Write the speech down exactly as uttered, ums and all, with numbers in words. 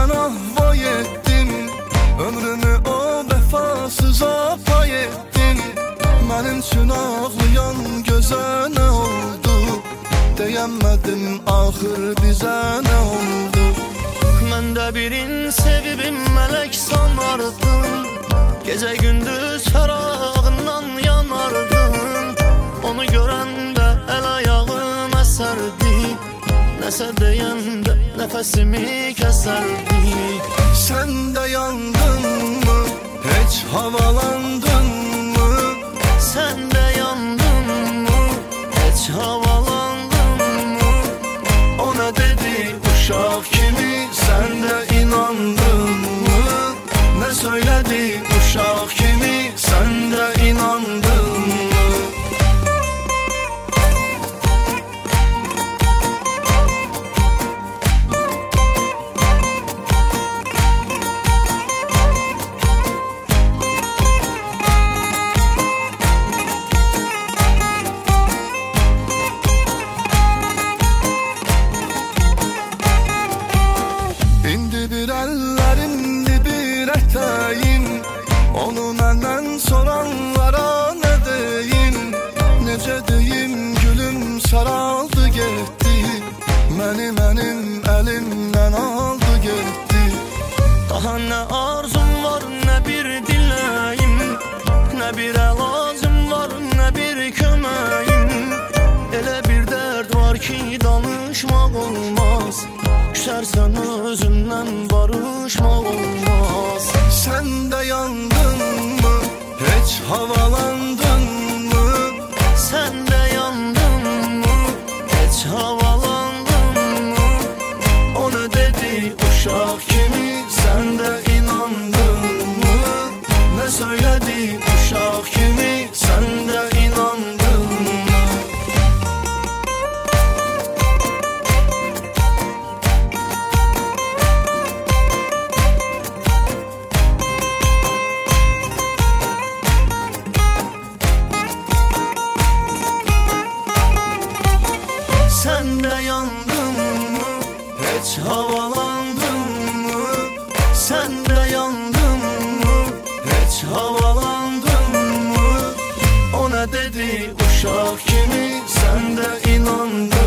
mən ahva etdim. Ömrümü o vəfasıza pay etdim. Mənim üçün ağlayan gözə nə oldu? Deyəmədim axır bizə nə oldu? Mən də birin sevibim mələk sanardım. Gecə gündüz fərağından yanardım. Onu görəndə əl ayağım əsərdi. Nəsə deyəndə nəfəsimi kəsərdi. Sən də yandın mı? Heç havalandın mı? Sən də yandın mı? Heç havalandın mı? O nə dedi uşaq kimi? Sən də inandın mı? Nə söylədi uşaq kimi? Sən də inandın mı? Bir əllərimdi bir ətəyin. Onu məndən soranlara nə deyim? Necə deyim gülüm saraldı getdi. Məni mənim əlimdən aldı getdi. Daha nə arzum var, nə bir diləyim, nə bir əlacım var, nə bir köməyim. Elə bir dərd var ki danışmaq olmaz. Küsərsən özündən barışmaq olmaz. Sən də yandın mı? Heç havalandın mı? Sən də yandın mı? Heç havalandın mı? O nə dedi uşaq kimi? Sən də inandın mı? Nə söylədi uşaq kimi? Sən də inandın mı? Sən də yandın mı? Heç havalandın mı? Sən də yandın mı? Heç havalandın mı? O nə dedi uşaq kimi? Sən də inandın